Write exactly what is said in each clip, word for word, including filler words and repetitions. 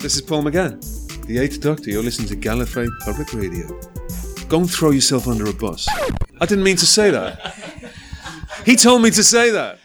This is Paul McGann, the Eighth Doctor. You're listening to Gallifrey Public Radio. Go and throw yourself under a bus. I didn't mean to say that. He told me to say that.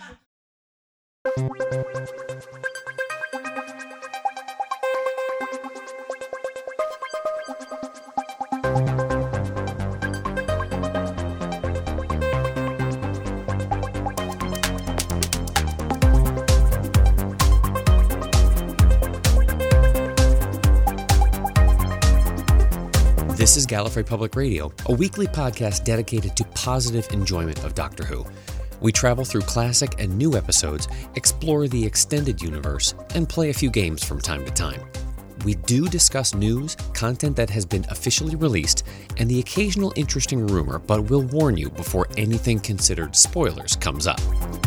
This is Gallifrey Public Radio, a weekly podcast dedicated to positive enjoyment of Doctor Who. We travel through classic and new episodes, explore the extended universe, and play a few games from time to time. We do discuss news, content that has been officially released, and the occasional interesting rumor, but we'll warn you before anything considered spoilers comes up.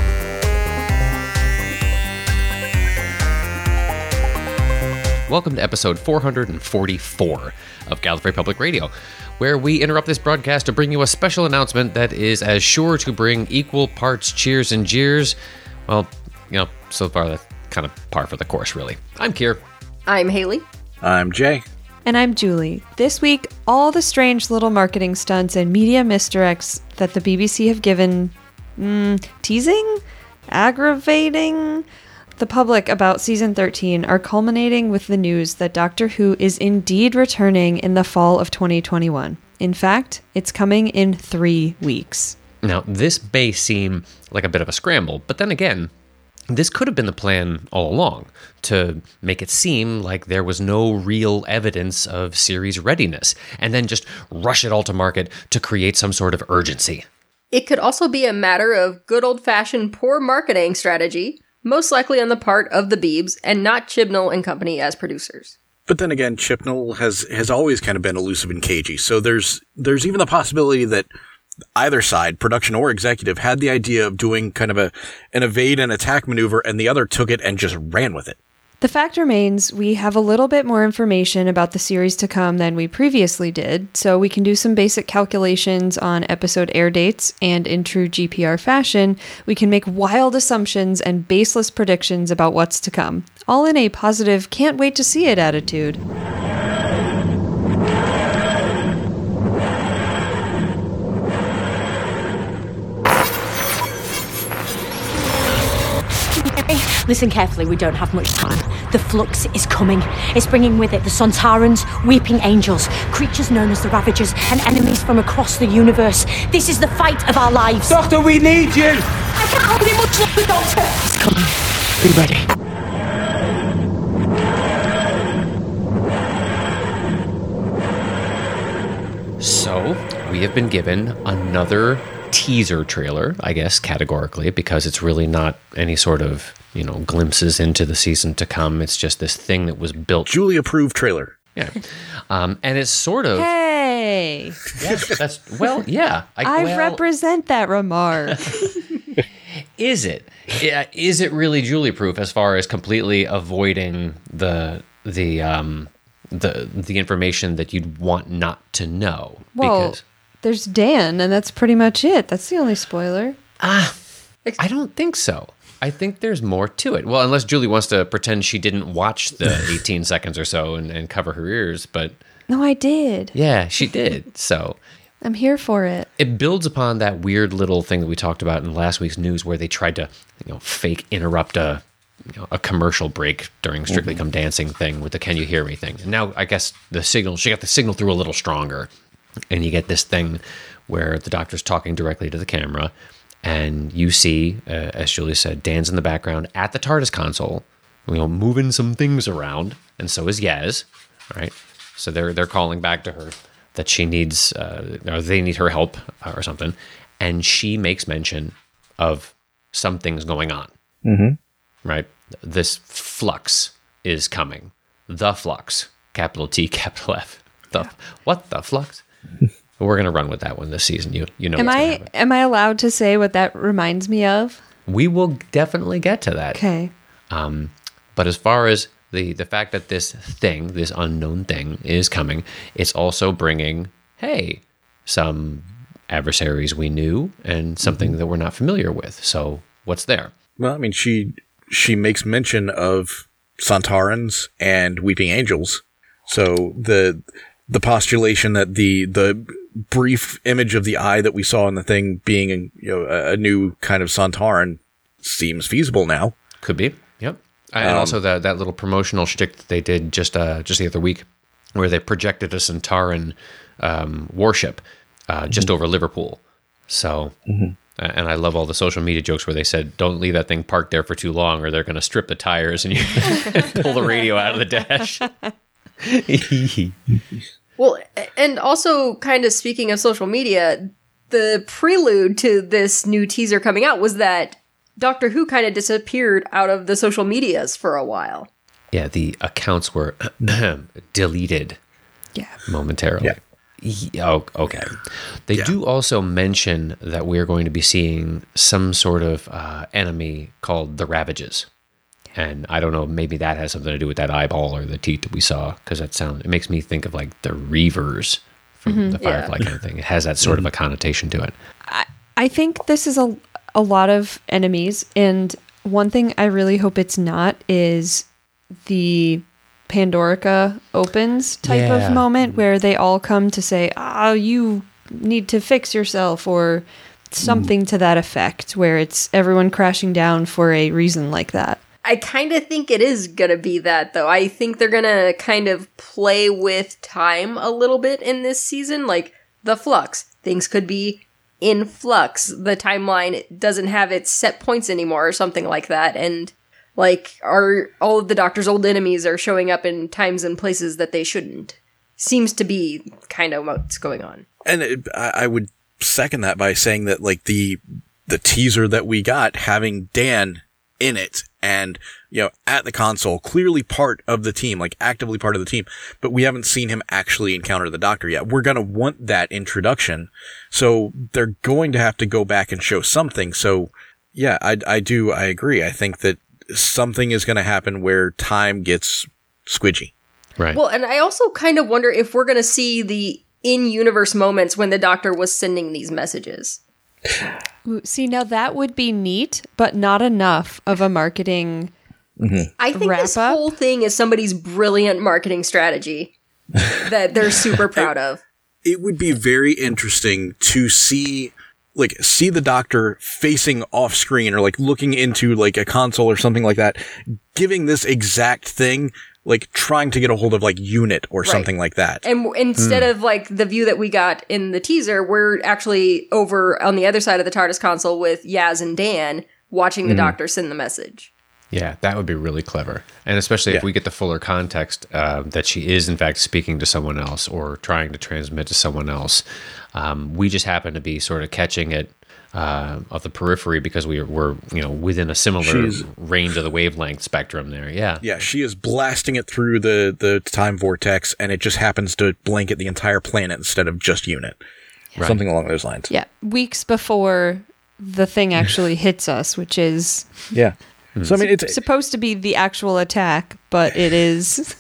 Welcome to episode four hundred forty-four of Gallifrey Public Radio, where we interrupt this broadcast to bring you a special announcement that is as sure to bring equal parts cheers and jeers. Well, you know, so far that's kind of par for the course, really. I'm Kier. I'm Haley. I'm Jay. And I'm Julie. This week, all the strange little marketing stunts and media misdirects that the B B C have given, mm, teasing? Aggravating? The public about season thirteen are culminating with the news that Doctor Who is indeed returning in the fall of twenty twenty-one. In fact, it's coming in three weeks. Now, this may seem like a bit of a scramble, but then again, this could have been the plan all along, to make it seem like there was no real evidence of series readiness, and then just rush it all to market to create some sort of urgency. It could also be a matter of good old-fashioned poor marketing strategy, most likely on the part of the Beebs, and not Chibnall and company as producers. But then again, Chibnall has, has always kind of been elusive and cagey, so there's there's even the possibility that either side, production or executive, had the idea of doing kind of a an evade and attack maneuver, and the other took it and just ran with it. The fact remains, we have a little bit more information about the series to come than we previously did, so we can do some basic calculations on episode air dates, and in true G P R fashion, we can make wild assumptions and baseless predictions about what's to come, all in a positive, can't wait to see it attitude. Listen carefully, we don't have much time. The Flux is coming. It's bringing with it the Sontarans, Weeping Angels, creatures known as the Ravagers, and enemies from across the universe. This is the fight of our lives. Doctor, we need you! I can't hold it much longer, Doctor! It's coming. Be ready. So, we have been given another teaser trailer, I guess, categorically, because it's really not any sort of, you know, glimpses into the season to come. It's just this thing that was built. Julie-approved trailer. Yeah. Um, and it's sort of... Hey! Yeah, that's... Well, yeah. I, I well, represent that remark. Is it? Yeah, is it really Julie-proof as far as completely avoiding the the um the the information that you'd want not to know? Well, because there's Dan, and that's pretty much it. That's the only spoiler. Ah, I don't think so. I think there's more to it. Well, unless Julie wants to pretend she didn't watch the eighteen seconds or so and, and cover her ears, but... No, I did. Yeah, she did, so... I'm here for it. It builds upon that weird little thing that we talked about in last week's news where they tried to, you know, fake interrupt a, you know, a commercial break during Strictly mm-hmm. Come Dancing thing with the Can You Hear Me thing. And now, I guess, the signal, she got the signal through a little stronger. And you get this thing where the Doctor's talking directly to the camera, and you see, uh, as Julie said, Dan's in the background at the TARDIS console, you know, moving some things around, and so is Yaz, right? So they're they're calling back to her that she needs, uh, or they need her help or something, and she makes mention of some things going on, mm-hmm. right? This flux is coming. The flux, capital T, capital F. The yeah. What the flux? We're gonna run with that one this season. You you know. Am I am I allowed to say what that reminds me of? We will definitely get to that. Okay. Um, but as far as the the fact that this thing, this unknown thing, is coming, it's also bringing, hey, some adversaries we knew and something mm-hmm. that we're not familiar with. So what's there? Well, I mean, she she makes mention of Sontarans and Weeping Angels. So the the postulation that the the brief image of the eye that we saw in the thing being, you know, a, a new kind of Sontaran seems feasible now. Could be. Yep. And Um, also that, that little promotional shtick that they did just uh, just the other week, where they projected a Sontaran um, warship uh, just over Liverpool. So, uh, and I love all the social media jokes where they said, "Don't leave that thing parked there for too long, or they're going to strip the tires and you pull the radio out of the dash." Well, and also kind of speaking of social media, the prelude to this new teaser coming out was that Doctor Who kind of disappeared out of the social medias for a while. Yeah, the accounts were deleted. Yeah. Momentarily. Yeah. Ye- Oh, okay. They Yeah. do also mention that we're going to be seeing some sort of uh, enemy called the Ravages. And I don't know, maybe that has something to do with that eyeball or the teeth that we saw, because that sound it makes me think of like the Reavers from the Firefly kind of thing. It has that sort of a connotation to it. I think this is a, a lot of enemies, and one thing I really hope it's not is the Pandorica opens type Yeah. of moment where they all come to say, "Ah, you need to fix yourself," or something to that effect, where it's everyone crashing down for a reason like that. I kind of think it is going to be that, though. I think they're going to kind of play with time a little bit in this season. Like, the flux. Things could be in flux. The timeline doesn't have its set points anymore or something like that. And, like, our, all of the Doctor's old enemies are showing up in times and places that they shouldn't. Seems to be kind of what's going on. And it, I, I would second that by saying that, like, the the teaser that we got having Dan in it and, you know, at the console, clearly part of the team, like actively part of the team, but we haven't seen him actually encounter the Doctor yet. We're going to want that introduction. So they're going to have to go back and show something. So yeah, I, I do, I agree. I think that something is going to happen where time gets squidgy. Right. Well, and I also kind of wonder if we're going to see the in-universe moments when the Doctor was sending these messages. Ooh, see, now that would be neat, but not enough of a marketing. I think Wrap this up? whole thing is somebody's brilliant marketing strategy that they're super proud of. It would be very interesting to see, like, see the Doctor facing off screen or like looking into like a console or something like that, giving this exact thing, like trying to get a hold of like UNIT or something like that. And w- instead of like the view that we got in the teaser, we're actually over on the other side of the TARDIS console with Yaz and Dan watching the Doctor send the message. Yeah, that would be really clever. And especially if Yeah. we get the fuller context uh, that she is, in fact, speaking to someone else or trying to transmit to someone else. Um, we just happen to be sort of catching it uh, of the periphery because we were, you know, within a similar She's- range of the wavelength spectrum there. Yeah. Yeah, she is blasting it through the, the time vortex, and it just happens to blanket the entire planet instead of just UNIT. Right. Something along those lines. Yeah, weeks before the thing actually hits us, which is Yeah. So I mean, it's supposed to be the actual attack, but it is.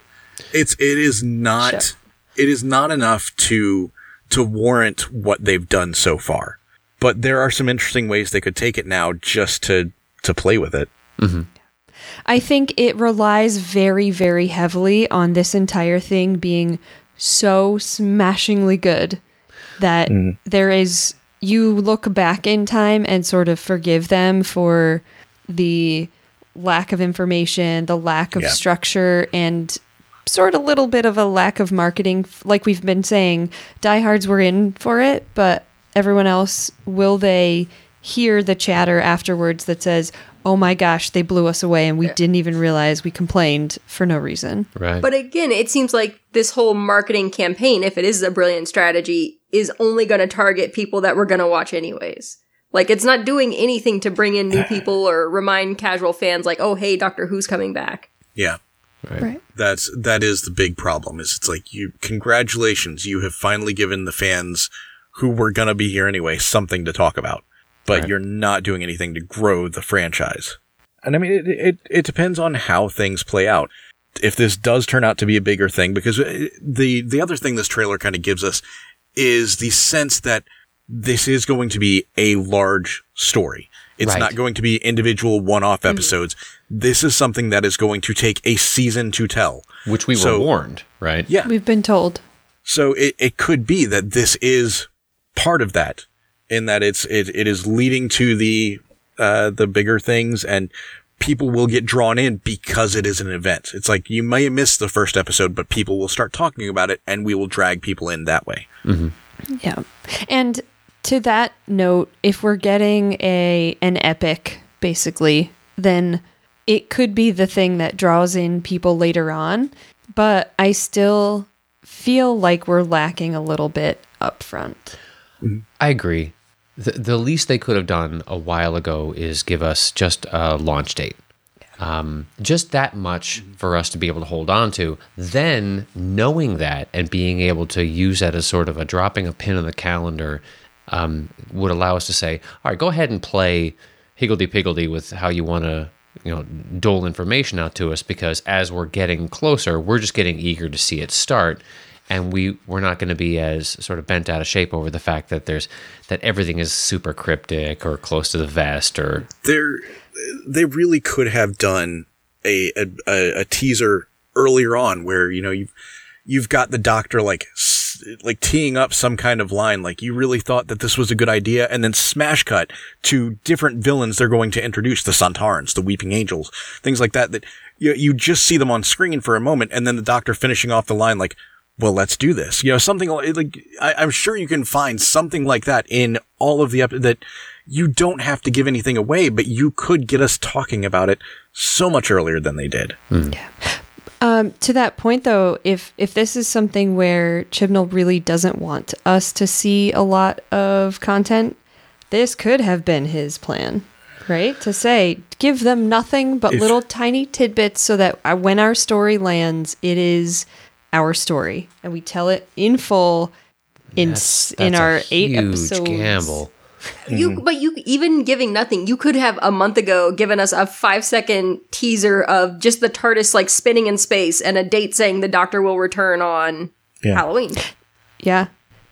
it's it is not Sure. it is not enough to to warrant what they've done so far. But there are some interesting ways they could take it now just to to play with it. I think it relies very, very heavily on this entire thing being so smashingly good that there is, you look back in time and sort of forgive them for the lack of information, the lack of Yeah. structure, and sort of a little bit of a lack of marketing. Like we've been saying, diehards were in for it, but everyone else, will they hear the chatter afterwards that says, oh my gosh, they blew us away and we didn't even realize we complained for no reason. Right. But again, it seems like this whole marketing campaign, if it is a brilliant strategy, is only going to target people that we're going to watch anyways. Like, it's not doing anything to bring in new people or remind casual fans like, oh, hey, Doctor Who's coming back. Yeah. right. Right. That's that is the big problem. Is it's like, you congratulations, you have finally given the fans who were gonna be here anyway something to talk about, but Right. you're not doing anything to grow the franchise. And I mean, it, it it depends on how things play out. If this does turn out to be a bigger thing, because the the other thing this trailer kind of gives us is the sense that this is going to be a large story. It's Right. not going to be individual one-off episodes. This is something that is going to take a season to tell. Which we So- were warned, right? Yeah. We've been told. So it, it could be that this is part of that, in that it's it, it is leading to the uh, the bigger things, and people will get drawn in because it is an event. It's like you may miss the first episode, but people will start talking about it, and we will drag people in that way. Yeah. And to that note, if we're getting a an epic, basically, then it could be the thing that draws in people later on. But I still feel like we're lacking a little bit up front. I agree. The, the least they could have done a while ago is give us just a launch date. Um, just that much for us to be able to hold on to. Then, knowing that and being able to use that as sort of a dropping a pin in the calendar um, would allow us to say, all right, go ahead and play higgledy-piggledy with how you want to, you know, dole information out to us, because as we're getting closer, we're just getting eager to see it start. And we, we're not going to be as sort of bent out of shape over the fact that there's that everything is super cryptic or close to the vest or They're, they really could have done a, a, a teaser earlier on where, you know, you've, you've got the doctor like, s- like teeing up some kind of line, like you really thought that this was a good idea, and then smash cut to different villains they're going to introduce, the Sontarans, the Weeping Angels, things like that, that you, you just see them on screen for a moment, and then the doctor finishing off the line like, well, let's do this. You know, something like, like I, I'm sure you can find something like that in all of the ep- that you don't have to give anything away, but you could get us talking about it so much earlier than they did. Um, to that point, though, if if this is something where Chibnall really doesn't want us to see a lot of content, this could have been his plan, right? To say, give them nothing but If- little tiny tidbits so that uh, when our story lands, it is our story, and we tell it in full in That's- s in that's a our eight huge episodes. gamble. You, but you even giving nothing. You could have a month ago given us a five second teaser of just the TARDIS like spinning in space and a date saying the Doctor will return on Yeah. Halloween. Yeah.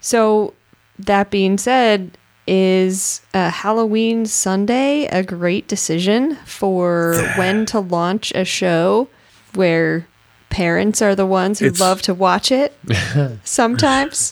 So that being said, is uh, Halloween Sunday a great decision for when to launch a show where parents are the ones who It's- love to watch it sometimes?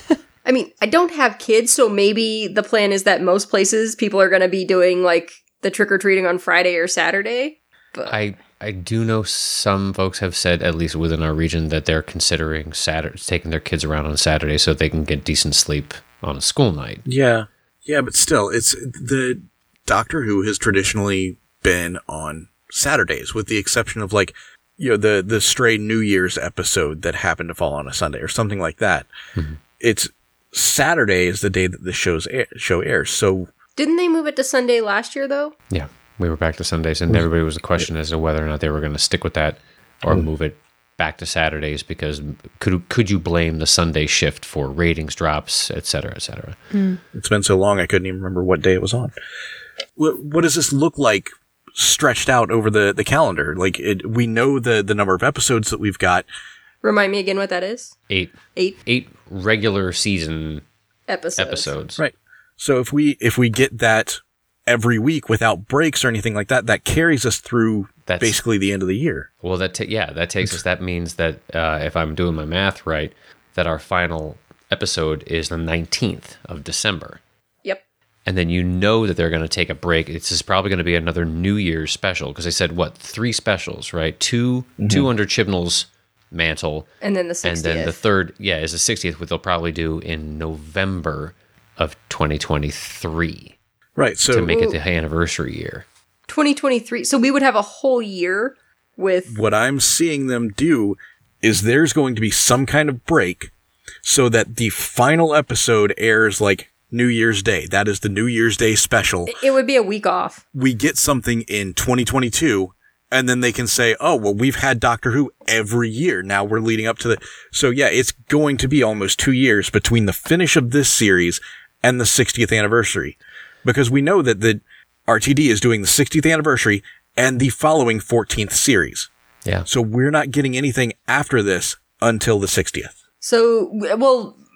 I mean, I don't have kids, so maybe the plan is that most places people are going to be doing like the trick or treating on Friday or Saturday. I I do know some folks have said, at least within our region, that they're considering Saturday, taking their kids around on Saturday so they can get decent sleep on a school night. Yeah. Yeah, but still, it's the Doctor Who has traditionally been on Saturdays, with the exception of like, you know, the, the stray New Year's episode that happened to fall on a Sunday or something like that. Mm-hmm. It's Saturday is the day that the show's air, show airs. So Didn't they move it to Sunday last year, though? Yeah, we were back to Sundays, and everybody was a question as to whether or not they were going to stick with that or move it back to Saturdays, because could could you blame the Sunday shift for ratings drops, et cetera, et cetera? it's been so long I couldn't even remember what day it was on. What, what does this look like stretched out over the, the calendar? Like it, we know the, the number of episodes that we've got. Remind me again what that is. Eight Eight eight regular season episodes. episodes. Right. So if we if we get that every week without breaks or anything like that, that carries us through That's- basically the end of the year. Well, that ta- yeah, that takes us. That means that uh, if I'm doing my math right, that our final episode is the nineteenth of December. Yep. And then you know that they're going to take a break. This is probably going to be another New Year's special, because they said, what, three specials, right? Two two under Chibnall's mantle. And then the And sixtieth. then the third, yeah, is the sixtieth, which they'll probably do in November of twenty twenty-three Right. So to make it the anniversary year. twenty twenty-three. So we would have a whole year with. what I'm seeing them do is there's going to be some kind of break so that the final episode airs like New Year's Day. That is the New Year's Day special. It would be a week off. We get something in twenty twenty-two, and then they can say, oh, well, we've had Doctor Who every year. Now we're leading up to the... So yeah, it's going to be almost two years between the finish of this series and the sixtieth anniversary. Because we know that the R T D is doing the sixtieth anniversary and the following fourteenth series. Yeah. So we're not getting anything after this until the sixtieth. So, well,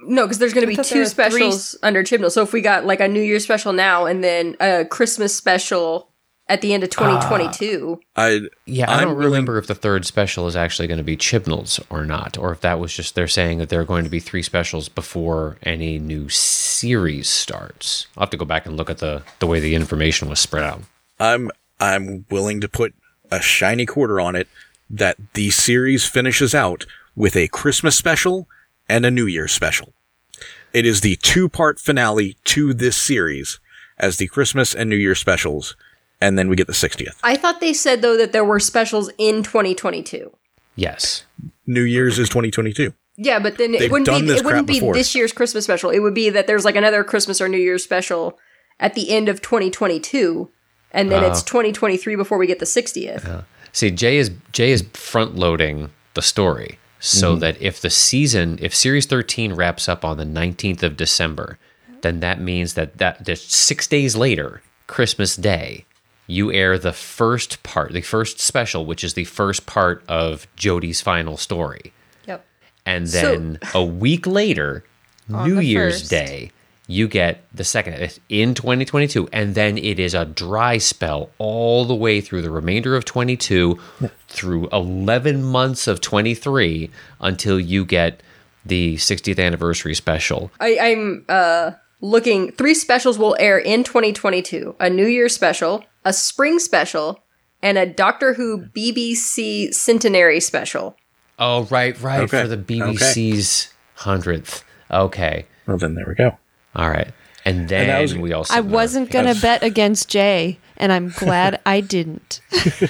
No, because there's going to be thought there two were three specials under Chibnall. So if we got like a New Year's special now and then a Christmas special at the end of twenty twenty-two. I Yeah, I I'm don't willing- remember if the third special is actually going to be Chibnall's or not, or if that was just they're saying that there are going to be three specials before any new series starts. I'll have to go back and look at the, the way the information was spread out. I'm I'm willing to put a shiny quarter on it that the series finishes out with a Christmas special and a New Year's special. It is the two-part finale to this series as the Christmas and New Year's specials, and then we get the sixtieth. I thought they said, though, that there were specials in twenty twenty-two. Yes. New Year's is twenty twenty-two. Yeah, but then They've it wouldn't done be this it wouldn't crap be before. this year's Christmas special. It would be that there's like another Christmas or New Year's special at the end of twenty twenty-two, and then it's twenty twenty-three before we get the sixtieth. See, Jay is Jay is front loading the story so that if the season, if series thirteen wraps up on the nineteenth of December, then that means that that just six days later, Christmas Day, you air the first part, the first special, which is the first part of Jodie's final story. Yep. And So- then a week later, On New the Year's first. Day, you get the second in twenty twenty-two. And then it is a dry spell all the way through the remainder of twenty-two, through eleven months of twenty-three, until you get the sixtieth anniversary special. I, I'm uh, looking. Three specials will air in twenty twenty-two: a New Year's special, a spring special, and a Doctor Who B B C centenary special. Oh, right, right, Okay, for the B B C's hundredth. Okay. Well, then there we go. All right. And then that was- we also. I wasn't going to bet against Jay, and I'm glad I didn't.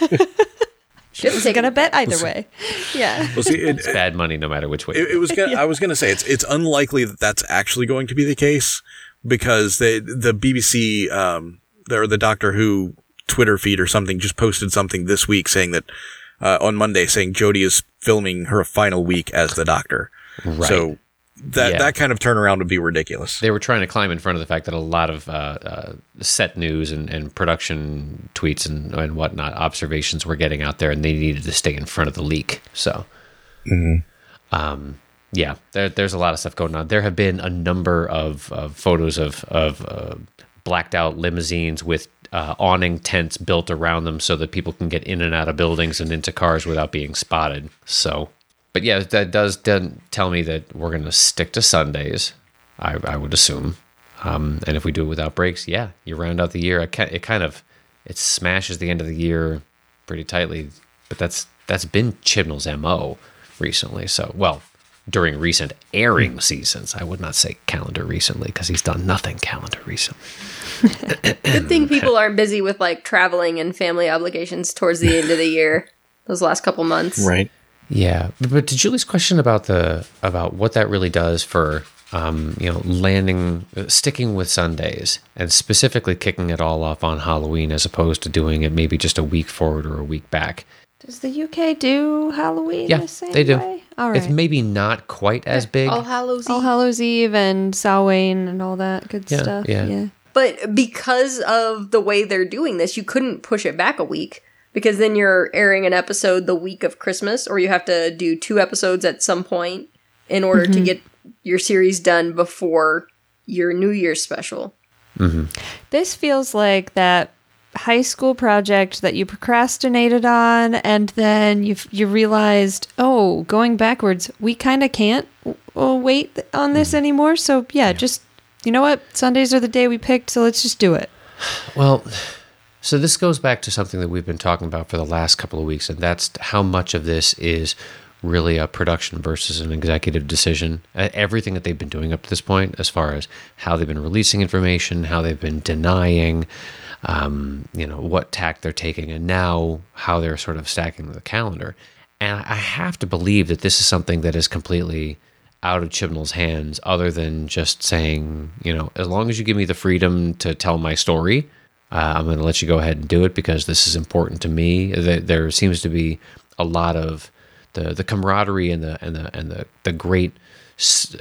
Shouldn't I'm take going to bet either way. Yeah. Well, see, it, It's bad money no matter which way. it, it was gonna, I was going to say it's it's unlikely that that's actually going to be the case because they, the B B C um or the Doctor Who Twitter feed or something just posted something this week saying that uh, on Monday saying Jodie is filming her final week as the Doctor. Right. So that Yeah. that kind of turnaround would be ridiculous. They were trying to climb in front of the fact that a lot of uh, uh, set news and, and production tweets and, and whatnot, observations were getting out there, and they needed to stay in front of the leak. So, um, yeah, there, there's a lot of stuff going on. There have been a number of, of photos of, of uh, blacked out limousines with uh, awning tents built around them so that people can get in and out of buildings and into cars without being spotted. So... But yeah, that does then tell me that we're going to stick to Sundays, I, I would assume. Um, and if we do it without breaks, yeah, you round out the year. It, ki- it kind of it smashes the end of the year pretty tightly. But that's that's been Chibnall's M O recently. So, well, during recent airing seasons, I would not say calendar recently because he's done nothing calendar recently. Good thing people aren't busy with like traveling and family obligations towards the end of the year. Those last couple months, Right. Yeah, but, but to Julie's question about the about what that really does for um, you know landing uh, sticking with Sundays and specifically kicking it all off on Halloween as opposed to doing it maybe just a week forward or a week back. Does the U K do Halloween Yeah, the same they do. way? All right. It's maybe not quite as big. All Hallows All Eve. Hallows Eve and Samhain and all that good Yeah, stuff. yeah. Yeah. But because of the way they're doing this, you couldn't push it back a week because then you're airing an episode the week of Christmas, or you have to do two episodes at some point in order to get your series done before your New Year's special. This feels like that high school project that you procrastinated on, and then you you realized, oh, going backwards, we kind of can't uh, wait on this anymore. So yeah, just you know what, Sundays are the day we picked, so let's just do it. Well, so this goes back to something that we've been talking about for the last couple of weeks, and that's how much of this is really a production versus an executive decision. Uh, Everything that they've been doing up to this point, as far as how they've been releasing information, how they've been denying, um, you know, what tack they're taking, and now how they're sort of stacking the calendar. And I have to believe that this is something that is completely out of Chibnall's hands, other than just saying, you know, as long as you give me the freedom to tell my story, uh, I'm going to let you go ahead and do it because this is important to me. There, there seems to be a lot of the the camaraderie and the and the and the the great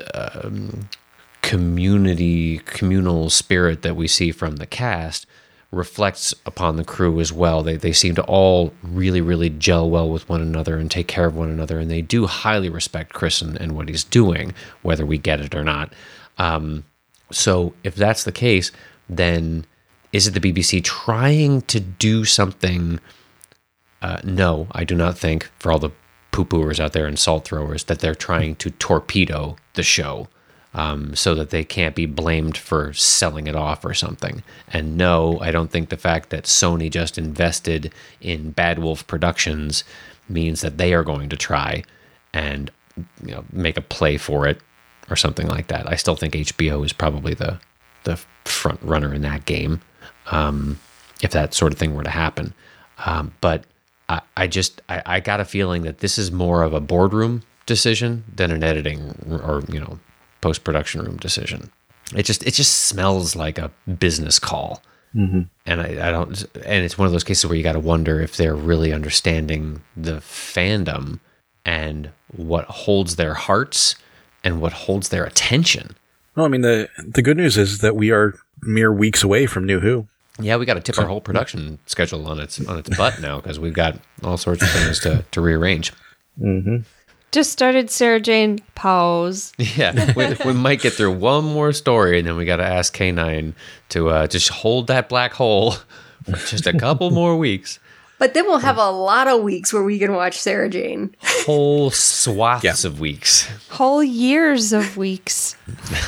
um, community communal spirit that we see from the cast reflects upon the crew as well. They they seem to all really, really gel well with one another and take care of one another, and they do highly respect Chris and, and what he's doing, whether we get it or not. Um, so if that's the case, then is it the B B C trying to do something? Uh, no, I do not think, for all the poo-pooers out there and salt throwers, that they're trying to torpedo the show. Um, so that they can't be blamed for selling it off or something. And no, I don't think the fact that Sony just invested in Bad Wolf Productions means that they are going to try and, you know, make a play for it or something like that. I still think H B O is probably the the front runner in that game, um, if that sort of thing were to happen. Um, but I, I just I, I got a feeling that this is more of a boardroom decision than an editing or, you know, post-production room decision. It just it just smells like a business call. Mm-hmm. And I, I don't and it's one of those cases where you got to wonder if they're really understanding the fandom and what holds their hearts and what holds their attention. Well, I mean, the the good news is that we are mere weeks away from New Who. Yeah, we got to tip our whole production schedule on its on its butt now, because we've got all sorts of things to, to rearrange. Mm-hmm. Just started Sarah Jane Pause. Yeah, we, we might get through one more story, and then we got to ask K nine to uh, just hold that black hole for just a couple more weeks. But then we'll have a lot of weeks where we can watch Sarah Jane. Whole swaths yeah. of weeks. Whole years of weeks.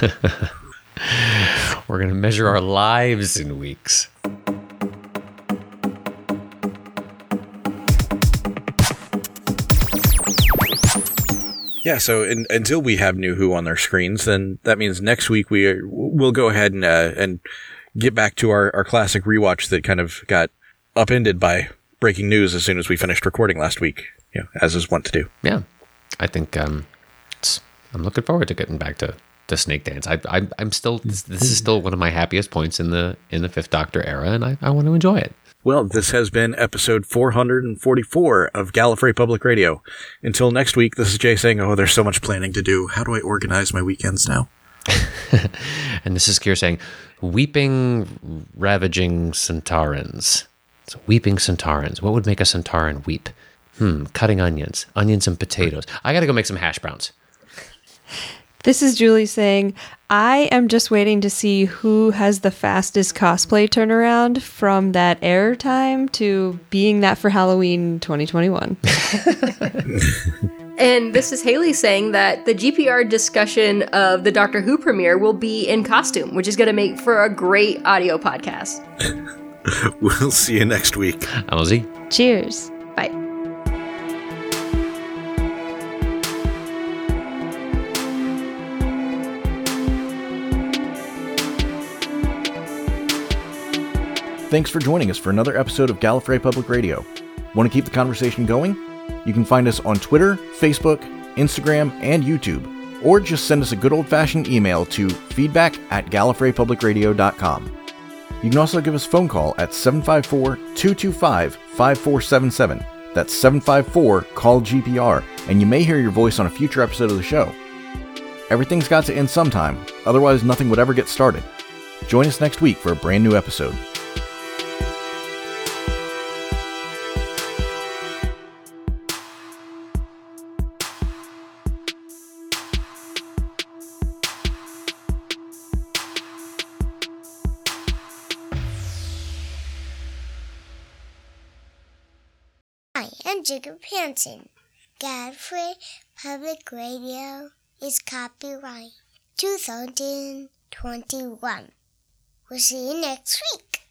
We're going to measure our lives in weeks. Yeah, so in, until we have New Who on their screens, then that means next week we are, we'll go ahead and uh, and get back to our, our classic rewatch that kind of got upended by breaking news as soon as we finished recording last week, you know, as is wont to do. Yeah, I think um, it's, I'm looking forward to getting back to, to Snake Dance. I, I, I'm still this, this is still one of my happiest points in the in the Fifth Doctor era, and I, I want to enjoy it. Well, this has been episode four hundred forty-four of Gallifrey Public Radio. Until next week, this is Jay saying, oh, there's so much planning to do. How do I organize my weekends now? And this is Kier saying, weeping, ravaging Centaurans. So weeping Centaurans. What would make a Centauran weep? Hmm, cutting onions. Onions and potatoes. I got to go make some hash browns. This is Julie saying, I am just waiting to see who has the fastest cosplay turnaround from that airtime to being that for Halloween twenty twenty-one. And this is Haley saying that the G P R discussion of the Doctor Who premiere will be in costume, which is going to make for a great audio podcast. We'll see you next week. I'm Z. Cheers. Bye. Thanks for joining us for another episode of Gallifrey Public Radio. Want to keep the conversation going? You can find us on Twitter, Facebook, Instagram, and YouTube, or just send us a good old-fashioned email to feedback at gallifrey public radio dot com. You can also give us a phone call at seven five four, two two five, five four seven seven. That's seven five four, call G P R, and you may hear your voice on a future episode of the show. Everything's got to end sometime, otherwise nothing would ever get started. Join us next week for a brand new episode. I'm Jacob Hansen. Gallifrey Public Radio is copyright two thousand twenty-one. We'll see you next week.